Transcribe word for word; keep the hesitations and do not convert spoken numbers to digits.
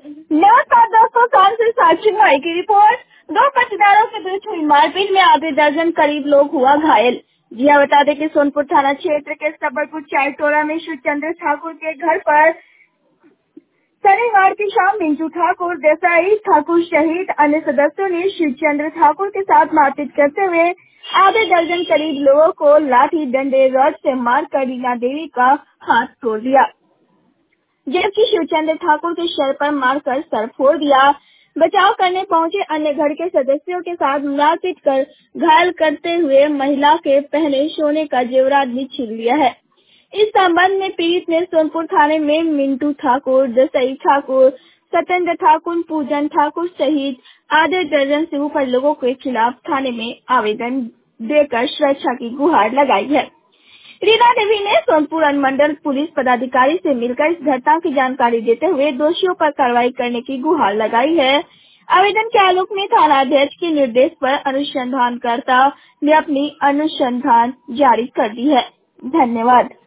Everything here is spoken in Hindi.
नमस्कार दोस्तों, साल से साक्षी भाई की रिपोर्ट। दो पट्टीदारों के बीच हुई मारपीट में आधे दर्जन करीब लोग हुआ घायल। जी हाँ, बता दें कि सोनपुर थाना क्षेत्र के सबलपुर चाय टोला में शिवचंद्र ठाकुर के घर पर शनिवार की शाम मिंटू ठाकुर, देसाई ठाकुर सहित अन्य सदस्यों ने शिवचंद्र ठाकुर के साथ मारपीट करते हुए आधे दर्जन करीब लोगों को लाठी डंडे रॉड से मारकर रीना देवी का हाथ तोड़ दिया, जबकि शिवचंद्र ठाकुर के शर पर मारकर सर फोड़ दिया। बचाव करने पहुंचे अन्य घर के सदस्यों के साथ मारपीट कर घायल करते हुए महिला के पहने सोने का जेवरात भी छीन लिया है। इस संबंध में पीड़ित ने सोनपुर थाने में मिंटू ठाकुर, दसई ठाकुर, सत्येंद्र ठाकुर, पूजन ठाकुर सहित आधे दर्जन से ऊपर लोगों के खिलाफ थाने में आवेदन देकर सुरक्षा की गुहार लगाई है। रीना देवी ने सोनपुर अनुमंडल पुलिस पदाधिकारी से मिलकर इस घटना की जानकारी देते हुए दोषियों पर कार्रवाई करने की गुहार लगाई है। आवेदन के आलोक में थाना अध्यक्ष के निर्देश पर अनुसंधानकर्ता ने अपनी अनुसंधान जारी कर दी है। धन्यवाद।